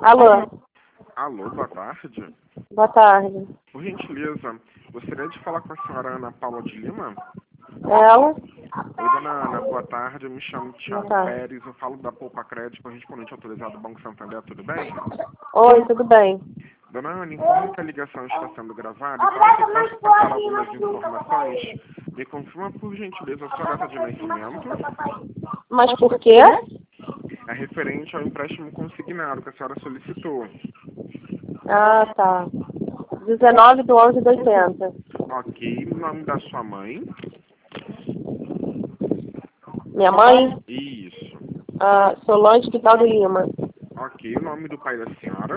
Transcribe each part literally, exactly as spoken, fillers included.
Alô? Alô, boa tarde. Boa tarde. Por gentileza, gostaria de falar com a senhora Ana Paula de Lima? Ela? Oi, dona Ana, boa tarde. Eu me chamo Thiago tarde. Pérez, eu falo da Poupa Crédito, correspondente autorizado do Banco Santander, tudo bem? Oi, tudo bem? Dona Ana, informo que a ligação está sendo gravada e para que eu possa passar algumas informações, me confirma por gentileza a sua data de nascimento. Mas por quê? É referente ao empréstimo consignado que a senhora solicitou. Ah, tá. dezenove de onze de oitenta. Ok, o nome da sua mãe? Minha mãe? Isso. Ah, Solange Vital de Lima. Ok, o nome do pai da senhora?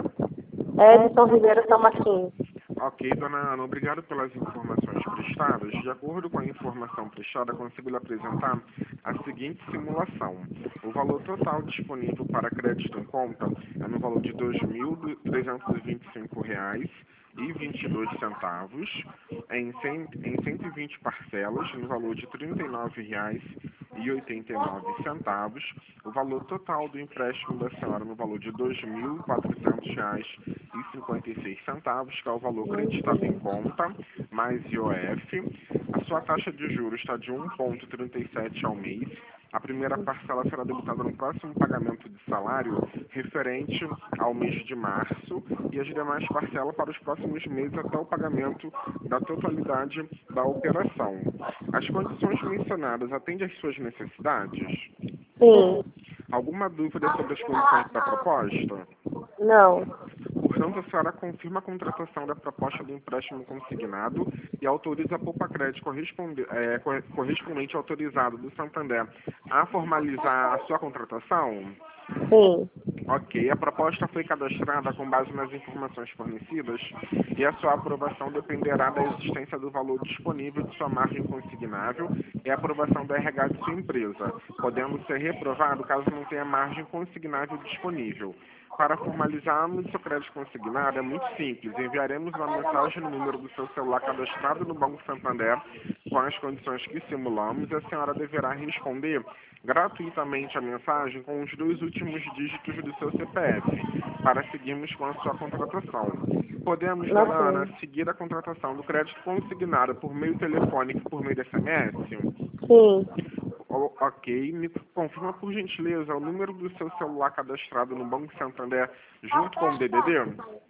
Edson Ribeiro São Martinho. Ok, dona Ana, obrigado pelas informações prestadas. De acordo com a informação prestada, consigo lhe apresentar a seguinte simulação. O valor total disponível para crédito em conta é no valor de dois mil trezentos e vinte e cinco reais e vinte e dois centavos, em, cem, em cento e vinte parcelas, no valor de trinta e nove reais e oitenta e nove centavos. O valor total do empréstimo da senhora no valor de dois mil quatrocentos reais e cinquenta e seis centavos, que é o valor creditado em conta, mais I O F. A sua taxa de juros está de um vírgula trinta e sete ao mês. A primeira parcela será debitada no próximo pagamento de salário referente ao mês de março e as demais parcelas para os próximos meses até o pagamento da totalidade da operação. As condições mencionadas atendem às suas necessidades? Sim. Alguma dúvida sobre as condições da proposta? Não. Portanto, a senhora confirma a contratação da proposta do empréstimo consignado e autoriza a Poupa Crédito corresponde, é, correspondente autorizado do Santander a formalizar a sua contratação? Sim. Ok, a proposta foi cadastrada com base nas informações fornecidas e a sua aprovação dependerá da existência do valor disponível de sua margem consignável e a aprovação do R H de sua empresa, podendo ser reprovado caso não tenha margem consignável disponível. Para formalizarmos seu crédito consignado é muito simples. Enviaremos uma mensagem no número do seu celular cadastrado no Banco Santander com as condições que simulamos e a senhora deverá responder gratuitamente a mensagem com os dois últimos dígitos do seu C P F para seguirmos com a sua contratação. Podemos, dona Ana, seguir a contratação do crédito consignado por meio telefônico e por meio de S M S? Sim. Ok, me confirma por gentileza o número do seu celular cadastrado no Banco Santander junto com o D D D?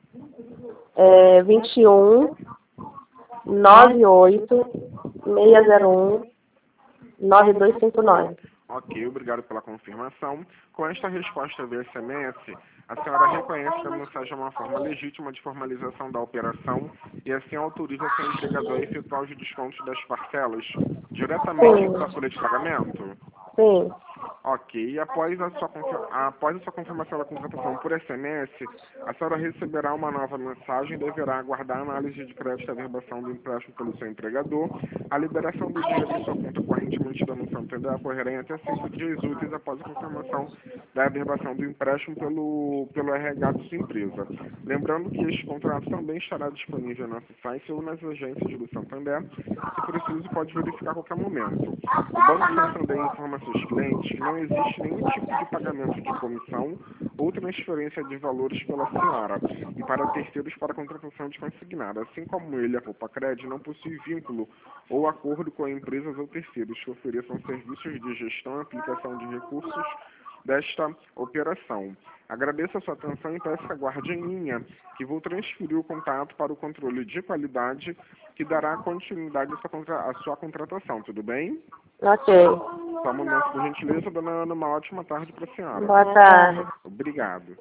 É vinte e um, noventa e oito, seiscentos e um, nove dois cinco nove. Ok, obrigado pela confirmação. Com esta resposta via S M S, a senhora reconhece que a mensagem é uma forma legítima de formalização da operação e assim autoriza seu empregador a efetuar os descontos das parcelas diretamente da folha de pagamento? Sim. Ok, após a, sua, após a sua confirmação da contratação por S M S, a senhora receberá uma nova mensagem e deverá aguardar a análise de crédito e averbação do empréstimo pelo seu empregador. A liberação do dinheiro em sua conta corrente mantida no Santander ocorrerá em até cinco dias úteis após a confirmação da averbação do empréstimo pelo, pelo R H de sua empresa. Lembrando que este contrato também estará disponível no nosso site ou nas agências do Santander. Se preciso, pode verificar a qualquer momento. O Banco Santander informa seus clientes que não existe nenhum tipo de pagamento de comissão ou transferência de valores pela senhora e para terceiros para contratação de consignado. Assim como ele, a Poupa Crédito, não possui vínculo ou acordo com empresas ou terceiros que ofereçam serviços de gestão e aplicação de recursos desta operação. Agradeço a sua atenção e peço que aguarde em linha, que vou transferir o contato para o controle de qualidade que dará continuidade à sua, contra... à sua contratação, tudo bem? Ok. Só um momento, por gentileza, dona Ana, uma ótima tarde para a senhora. Boa tarde. Obrigado.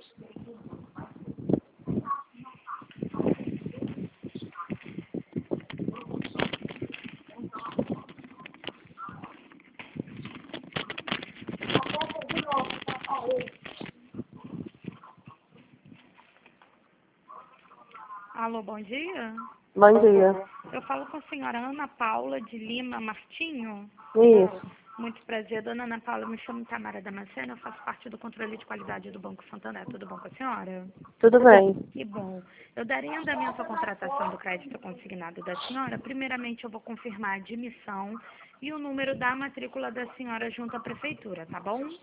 Alô, bom dia. Bom dia. Eu falo com a senhora Ana Paula de Lima Martinho. Isso. Muito prazer, dona Ana Paula. Eu me chamo Tamara Damasceno, eu faço parte do controle de qualidade do Banco Santander. Tudo bom com a senhora? Tudo bem. Que bom. Eu darei andamento à contratação do crédito consignado da senhora. Primeiramente, eu vou confirmar a admissão e o número da matrícula da senhora junto à prefeitura, tá bom?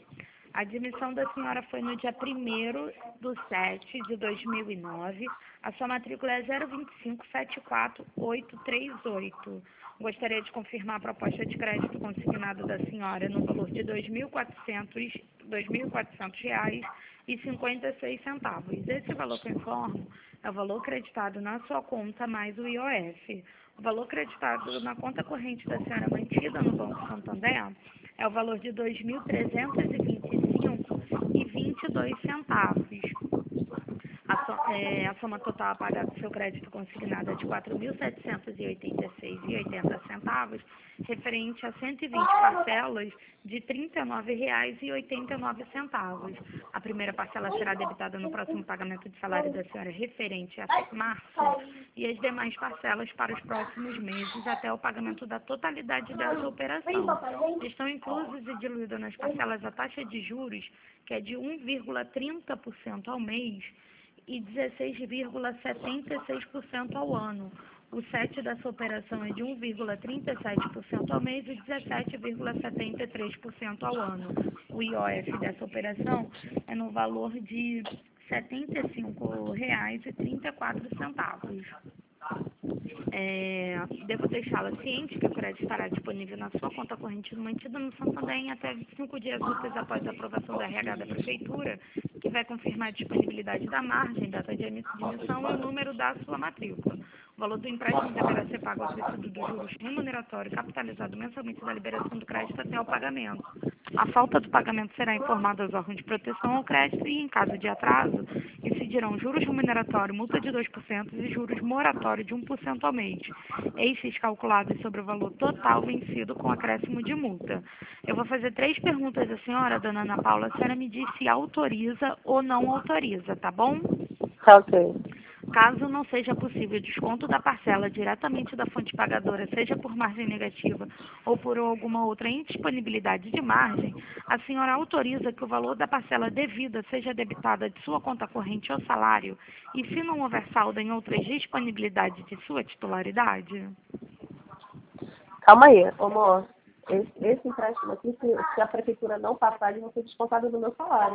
A admissão da senhora foi no dia primeiro do sete de dois mil e nove. A sua matrícula é zero vinte e cinco sete quatro oito três oito. Gostaria de confirmar a proposta de crédito consignada da senhora no valor de dois mil e quatrocentos reais e cinquenta e seis centavos. Esse valor que eu informo é o valor creditado na sua conta mais o I O F. O valor creditado na conta corrente da senhora mantida no Banco Santander é o valor de dois mil trezentos e vinte e cinco reais e vinte e dois centavos. A, so, é, a soma total a pagar do seu crédito consignado é de quatro mil setecentos e oitenta e seis reais e oitenta centavos, referente a cento e vinte parcelas de trinta e nove reais e oitenta e nove centavos. A primeira parcela será debitada no próximo pagamento de salário da senhora referente a março e as demais parcelas para os próximos meses até o pagamento da totalidade dessa operação. Estão inclusas e diluídas nas parcelas a taxa de juros, que é de um vírgula trinta por cento ao mês, e dezesseis vírgula setenta e seis por cento ao ano. O S E T dessa operação é de um vírgula trinta e sete por cento ao mês e dezessete vírgula setenta e três por cento ao ano. O I O F dessa operação é no valor de setenta e cinco reais e trinta e quatro centavos. É, devo deixá-la ciente que o crédito estará disponível na sua conta corrente mantida no Santander em até vinte e cinco dias úteis após a aprovação da R H da Prefeitura, que vai confirmar a disponibilidade da margem, data de emissão e o número da sua matrícula. O valor do empréstimo deverá ser pago ao recibo dos juros remuneratório capitalizado mensalmente da liberação do crédito até o pagamento. A falta do pagamento será informada aos órgãos de proteção ao crédito e, em caso de atraso, incidirão juros remuneratório, multa de dois por cento e juros moratório de um por cento ao mês. Esses calculados sobre o valor total vencido com acréscimo de multa. Eu vou fazer três perguntas à senhora, dona Ana Paula. A senhora me diz se autoriza ou não autoriza, tá bom? Tá ok. Caso não seja possível o desconto da parcela diretamente da fonte pagadora, seja por margem negativa ou por alguma outra indisponibilidade de margem, a senhora autoriza que o valor da parcela devida seja debitada de sua conta corrente ou salário e, se não houver saldo em outras disponibilidades de sua titularidade? Calma aí, amor. Esse, esse empréstimo aqui, se, se a prefeitura não passar, ele vai ser descontado do meu salário.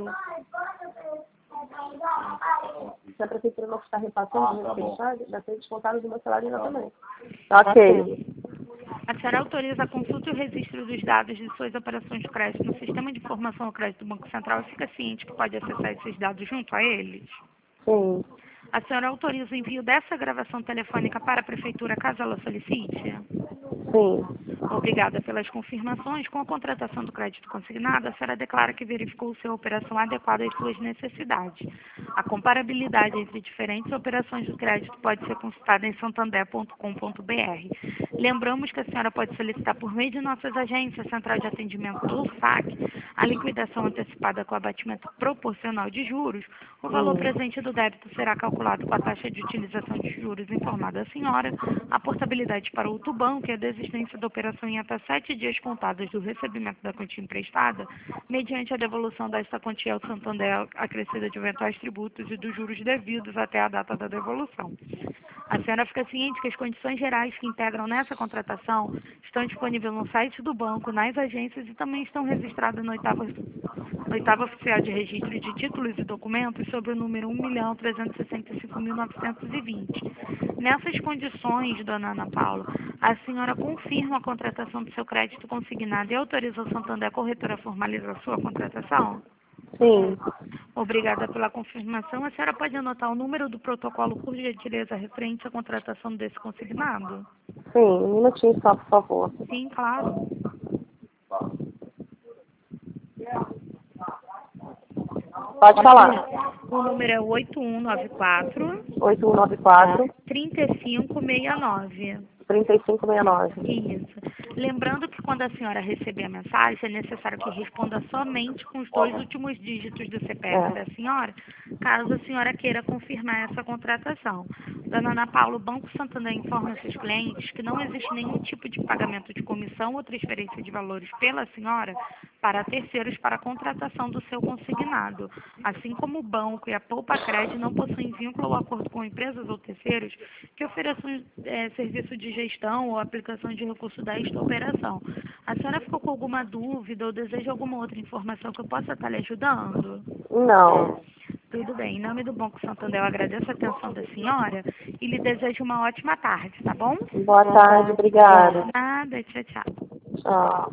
Se a prefeitura não está repassando, ah, tá vai ser descontado do meu salário ainda também. Ok. A senhora autoriza a consulta e o registro dos dados de suas operações de crédito no Sistema de Informação ao Crédito do Banco Central e fica ciente que pode acessar esses dados junto a eles? Sim. A senhora autoriza o envio dessa gravação telefônica para a Prefeitura, caso ela solicite? Sim. Obrigada pelas confirmações. Com a contratação do crédito consignado, a senhora declara que verificou sua operação adequada às suas necessidades. A comparabilidade entre diferentes operações do crédito pode ser consultada em santander ponto com ponto br. Lembramos que a senhora pode solicitar por meio de nossas agências, Central de Atendimento ou S A C, a liquidação antecipada com abatimento proporcional de juros. O valor Sim. presente do débito será calculado com a taxa de utilização de juros informada à senhora, a portabilidade para outro banco e a desistência da operação em até sete dias contados do recebimento da quantia emprestada, mediante a devolução desta quantia ao Santander acrescida de eventuais tributos e dos juros devidos até a data da devolução. A senhora fica ciente que as condições gerais que integram nessa contratação estão disponíveis no site do banco, nas agências e também estão registradas no oitavo, no oitavo oficial de registro de títulos e documentos sobre o número um milhão trezentos e sessenta e cinco mil novecentos e vinte. Nessas condições, dona Ana Paula, a senhora confirma a contratação do seu crédito consignado e autoriza o Santander Corretora a formalizar a sua contratação? Sim. Obrigada pela confirmação. A senhora pode anotar o número do protocolo, por gentileza, referente à contratação desse consignado? Sim, um minutinho só, por favor. Sim, claro. Pode falar. O número é oito um nove quatro, oito um nove quatro, três cinco seis nove. trinta e cinco sessenta e nove. Isso. Lembrando que quando a senhora receber a mensagem, é necessário que responda somente com os dois últimos dígitos do C P F É. da senhora, caso a senhora queira confirmar essa contratação. Dona Ana Paula, o Banco Santander informa seus clientes que não existe nenhum tipo de pagamento de comissão ou transferência de valores pela senhora para terceiros para a contratação do seu consignado, assim como o banco e a Poupa Cred não possuem vínculo ou acordo com empresas ou terceiros que ofereçam é, serviço de gestão ou aplicação de recurso desta operação. A senhora ficou com alguma dúvida ou deseja alguma outra informação que eu possa estar lhe ajudando? Não. Tudo bem. Em nome do Banco Santander, eu agradeço a atenção da senhora e lhe desejo uma ótima tarde, tá bom? Boa tarde, obrigada. Nada, tchau, tchau. Tchau.